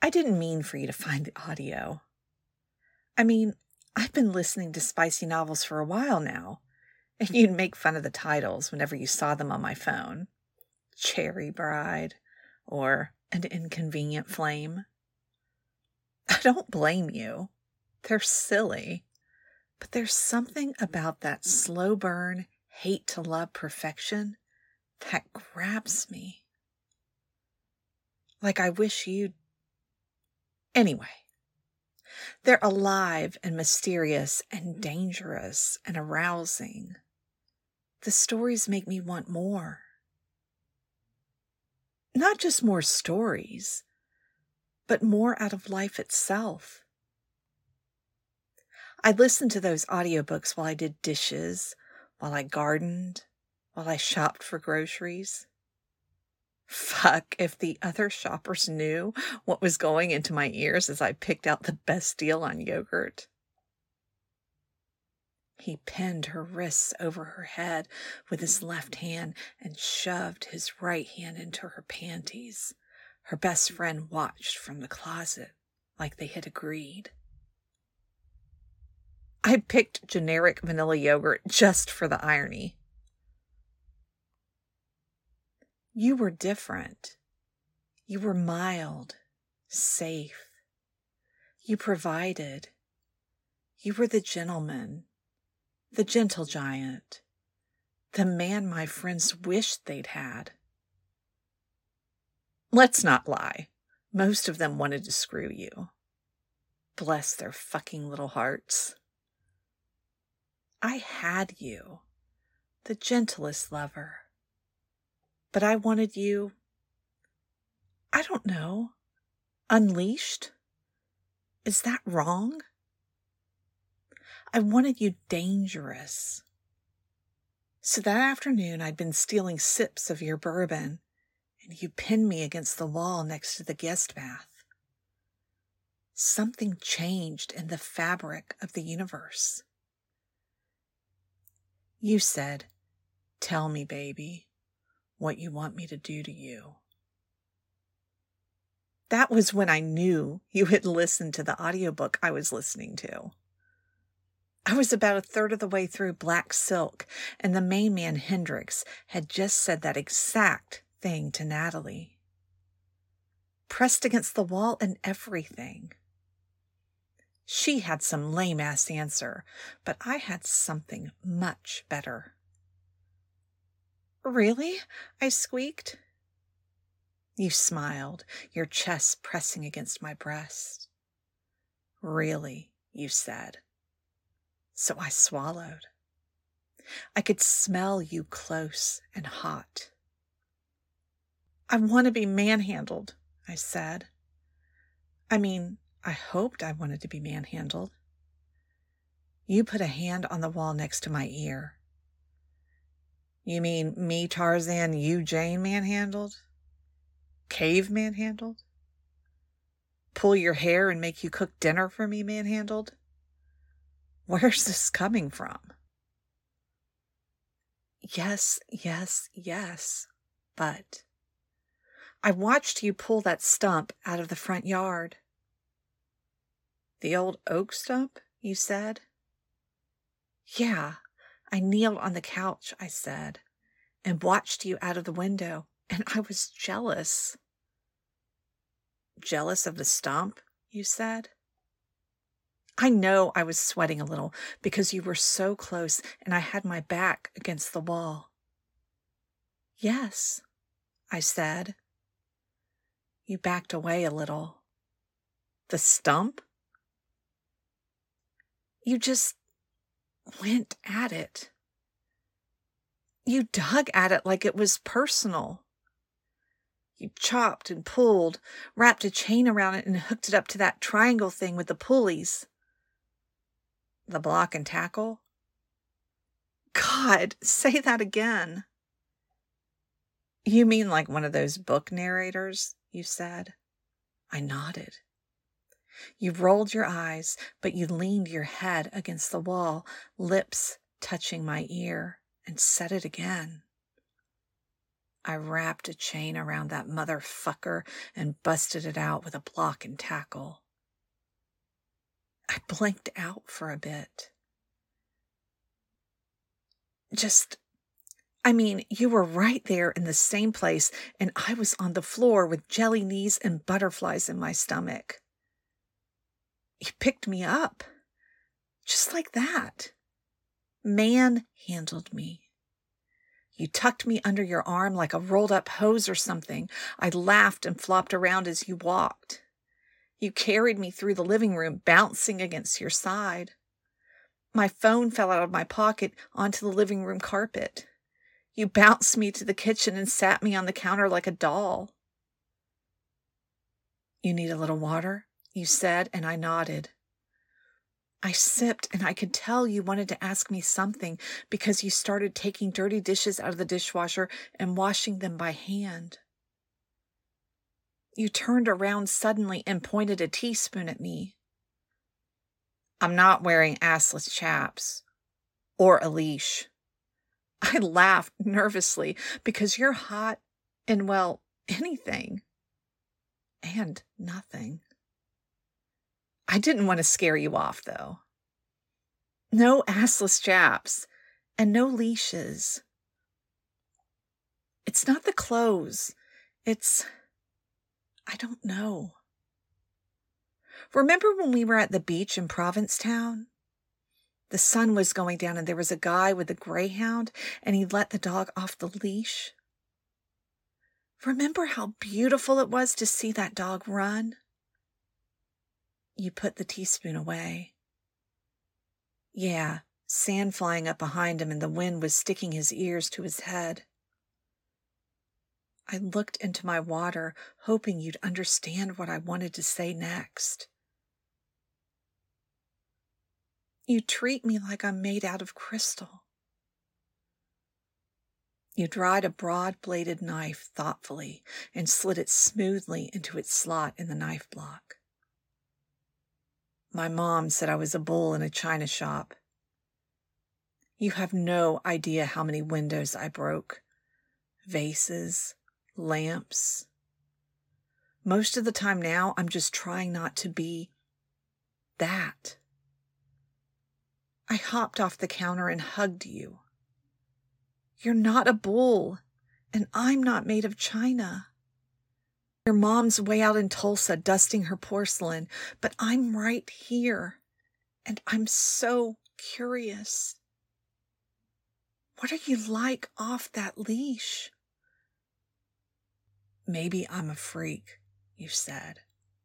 I didn't mean for you to find the audio. I mean, I've been listening to spicy novels for a while now, and you'd make fun of the titles whenever you saw them on my phone. Cherry Bride, or An Inconvenient Flame. I don't blame you. They're silly. But there's something about that slow burn, hate to love perfection that grabs me. Like I wish you'd... Anyway, they're alive and mysterious and dangerous and arousing. The stories make me want more. Not just more stories, but more out of life itself. I listened to those audiobooks while I did dishes, while I gardened, while I shopped for groceries. Fuck if the other shoppers knew what was going into my ears as I picked out the best deal on yogurt. He pinned her wrists over her head with his left hand and shoved his right hand into her panties. Her best friend watched from the closet like they had agreed. I picked generic vanilla yogurt just for the irony. You were different. You were mild, safe. You provided. You were the gentleman, the gentle giant, the man my friends wished they'd had. Let's not lie. Most of them wanted to screw you. Bless their fucking little hearts. I had you, the gentlest lover. But I wanted you, I don't know, unleashed? Is that wrong? I wanted you dangerous. So that afternoon I'd been stealing sips of your bourbon, and you pinned me against the wall next to the guest bath. Something changed in the fabric of the universe. You said, "Tell me, baby, what you want me to do to you." That was when I knew you had listened to the audiobook I was listening to. I was about a third of the way through Black Silk, and the main man, Hendrix, had just said that exact thing to Natalie. Pressed against the wall and everything. She had some lame-ass answer, but I had something much better. "Really?" I squeaked. You smiled, your chest pressing against my breast. "Really," you said. So I swallowed. I could smell you close and hot. "I want to be manhandled," I said. I hoped I wanted to be manhandled. You put a hand on the wall next to my ear. "You mean me, Tarzan, you, Jane, manhandled? Cave manhandled? Pull your hair and make you cook dinner for me manhandled? Where's this coming from?" Yes, yes, yes, but I watched you pull that stump out of the front yard. "The old oak stump," you said. "Yeah, I kneeled on the couch," I said, "and watched you out of the window, and I was jealous." "Jealous of the stump," you said. I know I was sweating a little because you were so close and I had my back against the wall. "Yes," I said. You backed away a little. "The stump?" You just went at it. You dug at it like it was personal. You chopped and pulled, wrapped a chain around it and hooked it up to that triangle thing with the pulleys. The block and tackle? God, say that again. "You mean like one of those book narrators?" you said. I nodded. You rolled your eyes, but you leaned your head against the wall, lips touching my ear, and said it again. I wrapped a chain around that motherfucker and busted it out with a block and tackle. I blinked out for a bit. You were right there in the same place, and I was on the floor with jelly knees and butterflies in my stomach. You picked me up. Just like that. Man-handled me. You tucked me under your arm like a rolled-up hose or something. I laughed and flopped around as you walked. You carried me through the living room, bouncing against your side. My phone fell out of my pocket onto the living room carpet. You bounced me to the kitchen and sat me on the counter like a doll. You need a little water, you said, and I nodded. I sipped, and I could tell you wanted to ask me something because you started taking dirty dishes out of the dishwasher and washing them by hand. You turned around suddenly and pointed a teaspoon at me. I'm not wearing assless chaps or a leash. I laughed nervously because you're hot and, well, anything and nothing. I didn't want to scare you off, though. No assless chaps and no leashes. It's not the clothes. I don't know. Remember when we were at the beach in Provincetown? The sun was going down and there was a guy with a greyhound and he let the dog off the leash. Remember how beautiful it was to see that dog run? You put the teaspoon away. Yeah, sand flying up behind him and the wind was sticking his ears to his head. I looked into my water, hoping you'd understand what I wanted to say next. You treat me like I'm made out of crystal. You dried a broad-bladed knife thoughtfully and slid it smoothly into its slot in the knife block. My mom said I was a bull in a china shop. You have no idea how many windows I broke. Vases, lamps. Most of the time now, I'm just trying not to be that. I hopped off the counter and hugged you. You're not a bull, and I'm not made of china. Your mom's way out in Tulsa dusting her porcelain, but I'm right here, and I'm so curious. What are you like off that leash? Maybe I'm a freak, you said.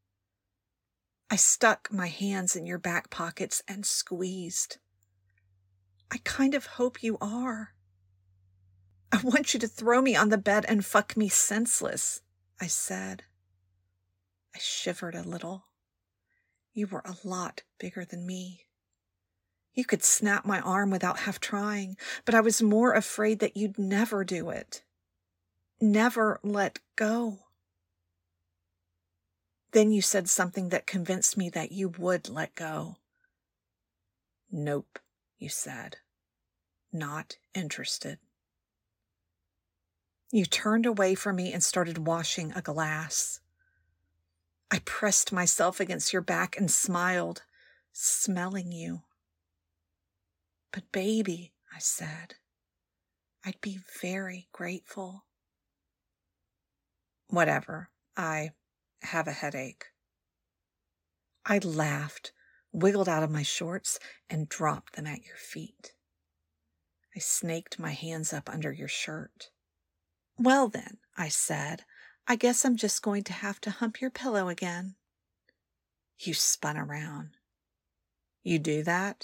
I stuck my hands in your back pockets and squeezed. I kind of hope you are. I want you to throw me on the bed and fuck me senseless, I said. I shivered a little. You were a lot bigger than me. You could snap my arm without half trying, but I was more afraid that you'd never do it. Never let go. Then you said something that convinced me that you would let go. Nope, you said. Not interested. You turned away from me and started washing a glass. I pressed myself against your back and smiled, smelling you. But baby, I said, I'd be very grateful. Whatever, I have a headache. I laughed, wiggled out of my shorts, and dropped them at your feet. I snaked my hands up under your shirt. Well then, I said, I guess I'm just going to have to hump your pillow again. You spun around. You do that?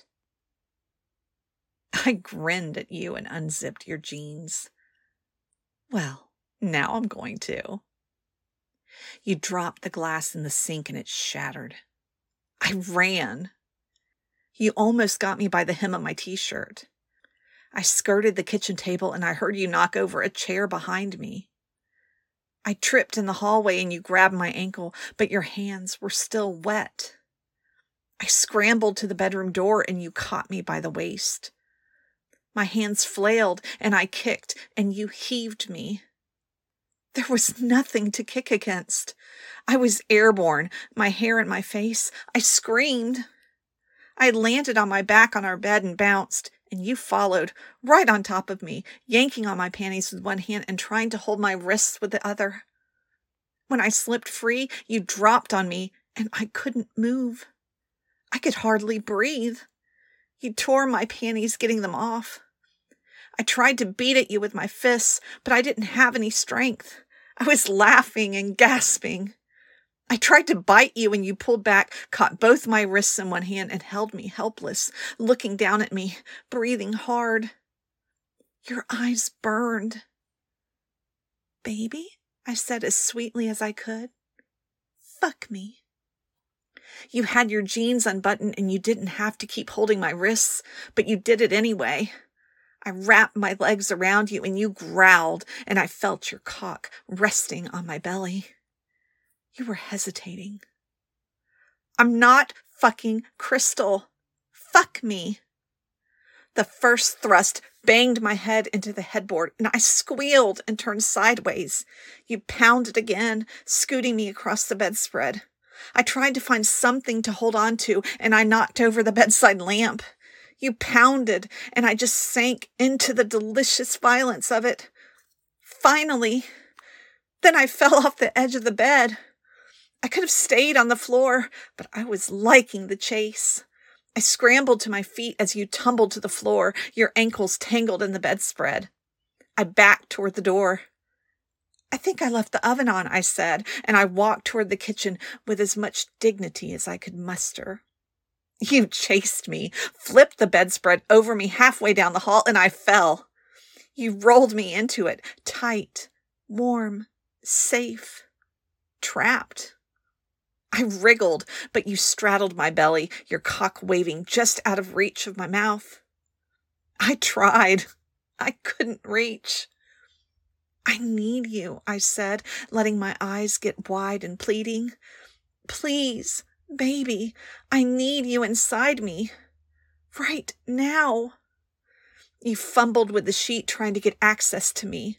I grinned at you and unzipped your jeans. Well, now I'm going to. You dropped the glass in the sink and it shattered. I ran. You almost got me by the hem of my t-shirt. I skirted the kitchen table and I heard you knock over a chair behind me. I tripped in the hallway and you grabbed my ankle, but your hands were still wet. I scrambled to the bedroom door and you caught me by the waist. My hands flailed and I kicked and you heaved me. There was nothing to kick against. I was airborne, my hair in my face. I screamed. I landed on my back on our bed and bounced, and you followed, right on top of me, yanking on my panties with one hand and trying to hold my wrists with the other. When I slipped free, you dropped on me, and I couldn't move. I could hardly breathe. You tore my panties getting them off. I tried to beat at you with my fists, but I didn't have any strength. I was laughing and gasping. I tried to bite you and you pulled back, caught both my wrists in one hand and held me helpless, looking down at me, breathing hard. Your eyes burned. Baby, I said as sweetly as I could. Fuck me. You had your jeans unbuttoned and you didn't have to keep holding my wrists, but you did it anyway. I wrapped my legs around you and you growled, and I felt your cock resting on my belly. You were hesitating. I'm not fucking Crystal. Fuck me. The first thrust banged my head into the headboard, and I squealed and turned sideways. You pounded again, scooting me across the bedspread. I tried to find something to hold on to, and I knocked over the bedside lamp. You pounded, and I just sank into the delicious violence of it. Finally, then I fell off the edge of the bed. I could have stayed on the floor, but I was liking the chase. I scrambled to my feet as you tumbled to the floor, your ankles tangled in the bedspread. I backed toward the door. I think I left the oven on, I said, and I walked toward the kitchen with as much dignity as I could muster. You chased me, flipped the bedspread over me halfway down the hall, and I fell. You rolled me into it, tight, warm, safe, trapped. I wriggled, but you straddled my belly, your cock waving just out of reach of my mouth. I tried. I couldn't reach. I need you, I said, letting my eyes get wide and pleading. Please, baby, I need you inside me. Right now. You fumbled with the sheet trying to get access to me.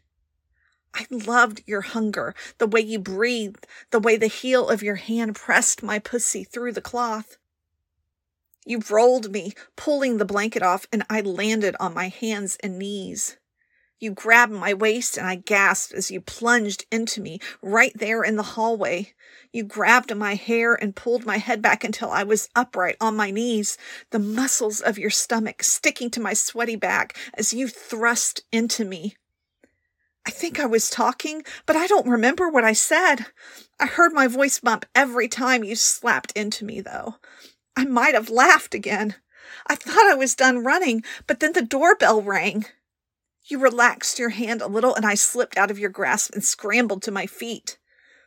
I loved your hunger, the way you breathed, the way the heel of your hand pressed my pussy through the cloth. You rolled me, pulling the blanket off, and I landed on my hands and knees. You grabbed my waist, and I gasped as you plunged into me right there in the hallway. You grabbed my hair and pulled my head back until I was upright on my knees, the muscles of your stomach sticking to my sweaty back as you thrust into me. I think I was talking, but I don't remember what I said. I heard my voice bump every time you slapped into me, though. I might have laughed again. I thought I was done running, but then the doorbell rang. You relaxed your hand a little, and I slipped out of your grasp and scrambled to my feet.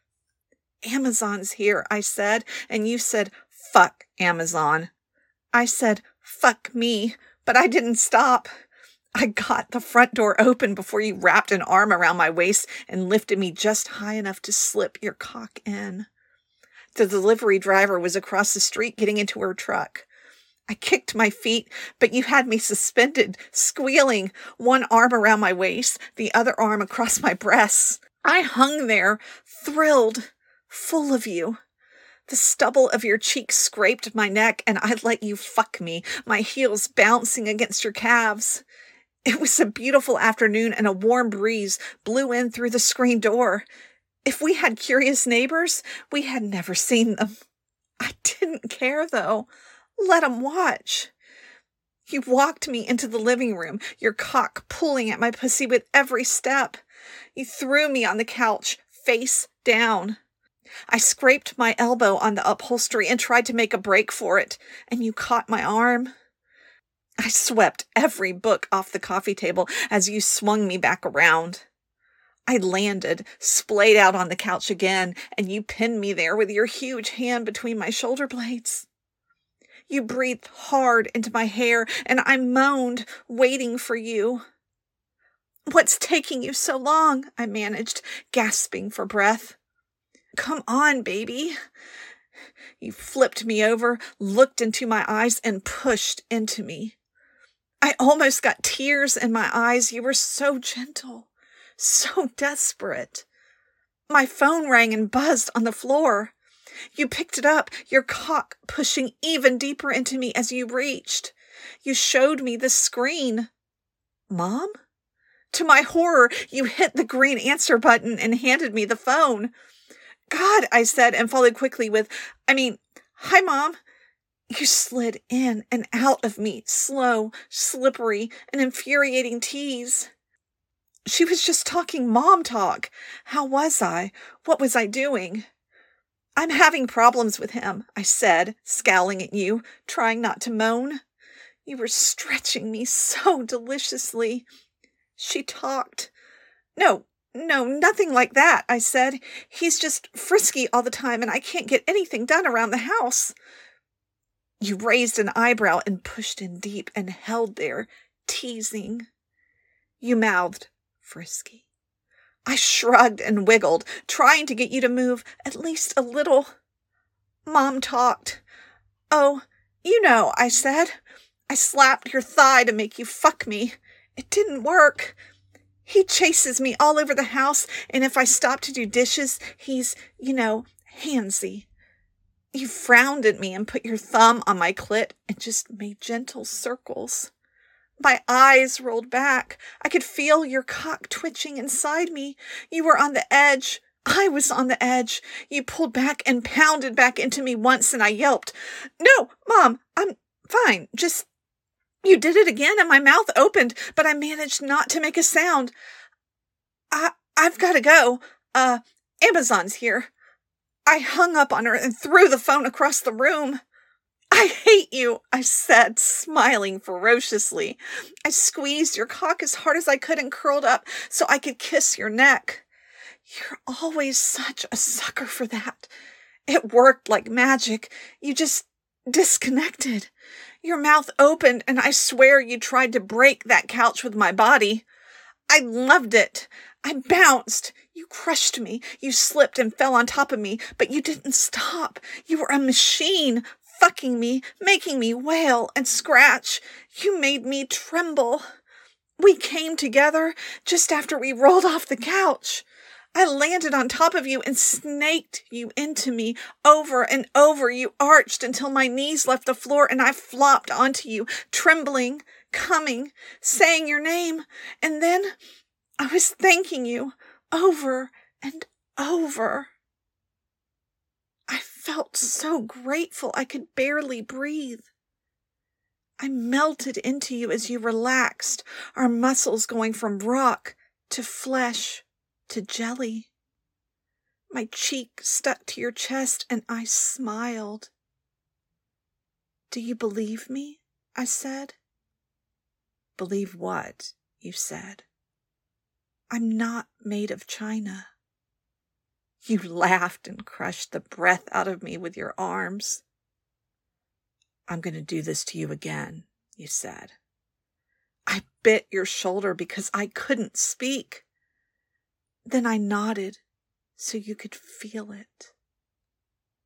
Amazon's here, I said, and you said, fuck Amazon. I said, fuck me, but I didn't stop. I got the front door open before you wrapped an arm around my waist and lifted me just high enough to slip your cock in. The delivery driver was across the street getting into her truck. I kicked my feet, but you had me suspended, squealing, one arm around my waist, the other arm across my breasts. I hung there, thrilled, full of you. The stubble of your cheek scraped my neck, and I let you fuck me, my heels bouncing against your calves. It was a beautiful afternoon, and a warm breeze blew in through the screen door. If we had curious neighbors, we had never seen them. I didn't care, though. Let 'em watch. You walked me into the living room, your cock pulling at my pussy with every step. You threw me on the couch, face down. I scraped my elbow on the upholstery and tried to make a break for it, and you caught my arm. I swept every book off the coffee table as you swung me back around. I landed, splayed out on the couch again, and you pinned me there with your huge hand between my shoulder blades. You breathed hard into my hair, and I moaned, waiting for you. What's taking you so long? I managed, gasping for breath. Come on, baby. You flipped me over, looked into my eyes, and pushed into me. I almost got tears in my eyes. You were so gentle, so desperate. My phone rang and buzzed on the floor. You picked it up, your cock pushing even deeper into me as you reached. You showed me the screen. Mom? To my horror, you hit the green answer button and handed me the phone. God, I said, and followed quickly with, hi, Mom. You slid in and out of me, slow, slippery, and infuriating tease. She was just talking mom talk. How was I? What was I doing? I'm having problems with him, I said, scowling at you, trying not to moan. You were stretching me so deliciously. She talked. No, nothing like that, I said. He's just frisky all the time and I can't get anything done around the house. You raised an eyebrow and pushed in deep and held there, teasing. You mouthed, frisky. I shrugged and wiggled, trying to get you to move at least a little. Mom talked. Oh, I said. I slapped your thigh to make you fuck me. It didn't work. He chases me all over the house, and if I stop to do dishes, he's, handsy. You frowned at me and put your thumb on my clit and just made gentle circles. My eyes rolled back. I could feel your cock twitching inside me. You were on the edge. I was on the edge. You pulled back and pounded back into me once, and I yelped. No, Mom, I'm fine. You did it again, and my mouth opened, but I managed not to make a sound. I've got to go. Amazon's here. I hung up on her and threw the phone across the room. I hate you, I said, smiling ferociously. I squeezed your cock as hard as I could and curled up so I could kiss your neck. You're always such a sucker for that. It worked like magic. You just disconnected. Your mouth opened, and I swear you tried to break that couch with my body. I loved it. I bounced. You crushed me. You slipped and fell on top of me, but you didn't stop. You were a machine, fucking me, making me wail and scratch. You made me tremble. We came together just after we rolled off the couch. I landed on top of you and snaked you into me. Over and over, you arched until my knees left the floor and I flopped onto you, trembling, coming, saying your name. And then I was thanking you over and over. I felt so grateful I could barely breathe. I melted into you as you relaxed, our muscles going from rock to flesh to jelly. My cheek stuck to your chest and I smiled. Do you believe me? I said. Believe what? You said. I'm not made of china. You laughed and crushed the breath out of me with your arms. I'm going to do this to you again, you said. I bit your shoulder because I couldn't speak. Then I nodded so you could feel it.